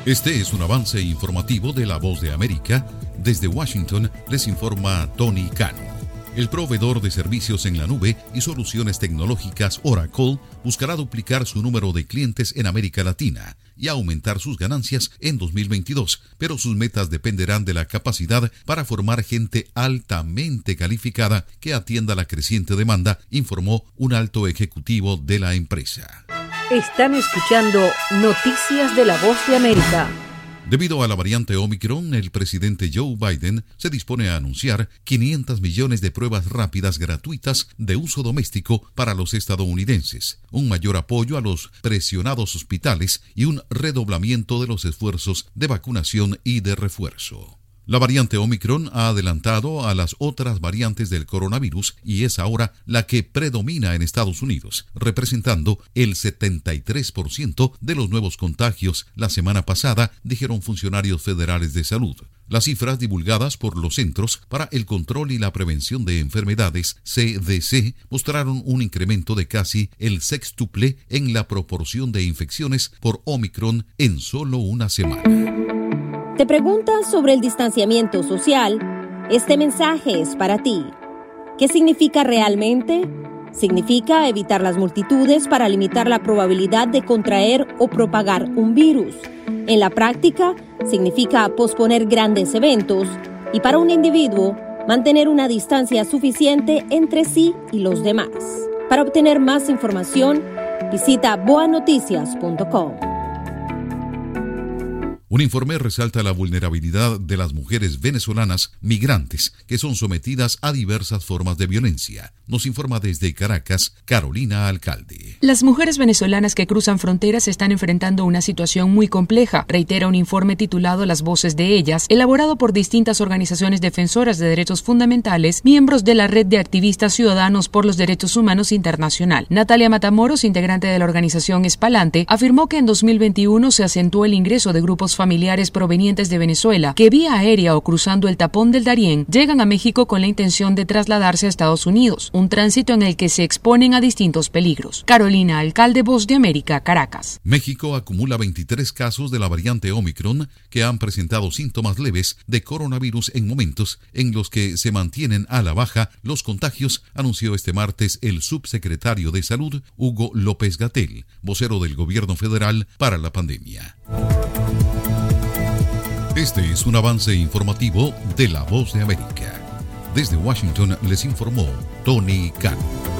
Este es un avance informativo de La Voz de América. Desde Washington les informa Tony Cano. El proveedor de servicios en la nube y soluciones tecnológicas Oracle buscará duplicar su número de clientes en América Latina y aumentar sus ganancias en 2022, pero sus metas dependerán de la capacidad para formar gente altamente calificada que atienda la creciente demanda, informó un alto ejecutivo de la empresa. Están escuchando Noticias de La Voz de América. Debido a la variante Omicron, el presidente Joe Biden se dispone a anunciar 500 millones de pruebas rápidas gratuitas de uso doméstico para los estadounidenses, un mayor apoyo a los presionados hospitales y un redoblamiento de los esfuerzos de vacunación y de refuerzo. La variante Omicron ha adelantado a las otras variantes del coronavirus y es ahora la que predomina en Estados Unidos, representando el 73% de los nuevos contagios la semana pasada, dijeron funcionarios federales de salud. Las cifras divulgadas por los Centros para el Control y la Prevención de Enfermedades, CDC, mostraron un incremento de casi el sextuple en la proporción de infecciones por Omicron en solo una semana. ¿Te preguntas sobre el distanciamiento social? Este mensaje es para ti. ¿Qué significa realmente? Significa evitar las multitudes para limitar la probabilidad de contraer o propagar un virus. En la práctica, significa posponer grandes eventos y para un individuo, mantener una distancia suficiente entre sí y los demás. Para obtener más información, visita boanoticias.com. Un informe resalta la vulnerabilidad de las mujeres venezolanas migrantes que son sometidas a diversas formas de violencia. Nos informa desde Caracas, Carolina Alcalde. Las mujeres venezolanas que cruzan fronteras están enfrentando una situación muy compleja, reitera un informe titulado Las voces de ellas, elaborado por distintas organizaciones defensoras de derechos fundamentales, miembros de la Red de Activistas Ciudadanos por los Derechos Humanos Internacional. Natalia Matamoros, integrante de la organización Espalante, afirmó que en 2021 se acentuó el ingreso de grupos familiares provenientes de Venezuela que vía aérea o cruzando el tapón del Darién llegan a México con la intención de trasladarse a Estados Unidos, un tránsito en el que se exponen a distintos peligros. Carolina Alcalde, Voz de América, Caracas. México acumula 23 casos de la variante Omicron que han presentado síntomas leves de coronavirus en momentos en los que se mantienen a la baja los contagios, anunció este martes el subsecretario de Salud, Hugo López-Gatell, vocero del gobierno federal para la pandemia. Este es un avance informativo de La Voz de América. Desde Washington les informó Tony Cano.